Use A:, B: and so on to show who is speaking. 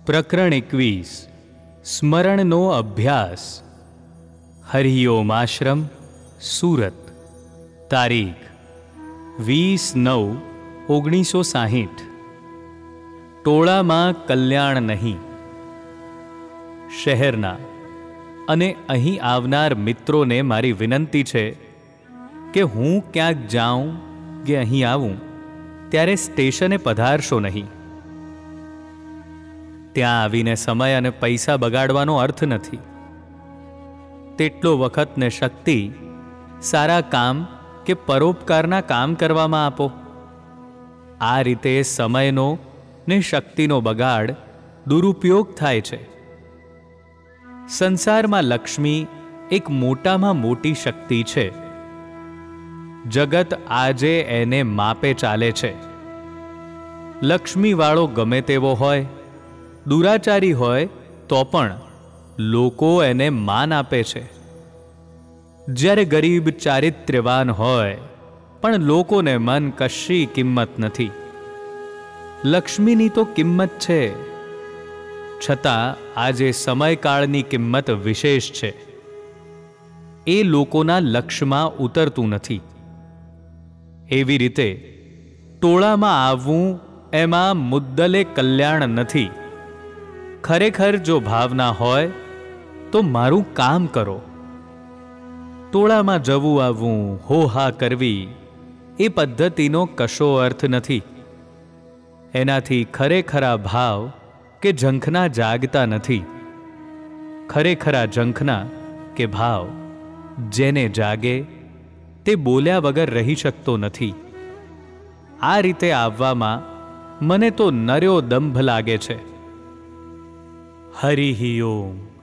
A: પ્રકરણ 21 સ્મરણનો અભ્યાસ. હરિઓમ આશ્રમ, સુરત. તારીખ 20/9/1960. ટોળામાં કલ્યાણ નહીં. શહેરના અને અહીં આવનાર મિત્રોને મારી વિનંતી છે કે હું ક્યાંક જાઉં કે અહીં આવું ત્યારે સ્ટેશને પધારશો નહીં. ત્યાં આવીને સમય અને પૈસા બગાડવાનો અર્થ નથી. તેટલો વખત ને શક્તિ સારા કામ કે પરોપકારના કામ કરવામાં આપો. આ રીતે સમયનો ને શક્તિનો બગાડ દુરુપયોગ થાય છે. સંસારમાં લક્ષ્મી એક મોટામાં મોટી શક્તિ છે. જગત આજે એને માપે ચાલે છે. લક્ષ્મીવાળો ગમે તેવો હોય, દુરાચારી હોય તો પણ લોકો એને માન આપે છે. જ્યારે ગરીબ ચારિત્ર્યવાન હોય પણ લોકોને મન કશી કિંમત નથી. લક્ષ્મીની તો કિંમત છે, છતાં આજે સમયકાળની કિંમત વિશેષ છે. એ લોકોના લક્ષ્યમાં ઉતરતું નથી. એવી રીતે ટોળામાં આવવું એમાં મુદ્દલે કલ્યાણ નથી. ખરેખર જો ભાવના હોય તો મારું કામ કરો. ટોળામાં જવું આવવું, હોહા કરવી એ પદ્ધતિનો કશો અર્થ નથી. એનાથી ખરેખરા ભાવ કે ઝંખના જાગતા નથી. ખરેખરા ઝંખના કે ભાવ જેને જાગે તે બોલ્યા વગર રહી શકતો નથી. આ રીતે આવવામાં મને તો નર્યો દંભ લાગે છે. હરિ ઓમ.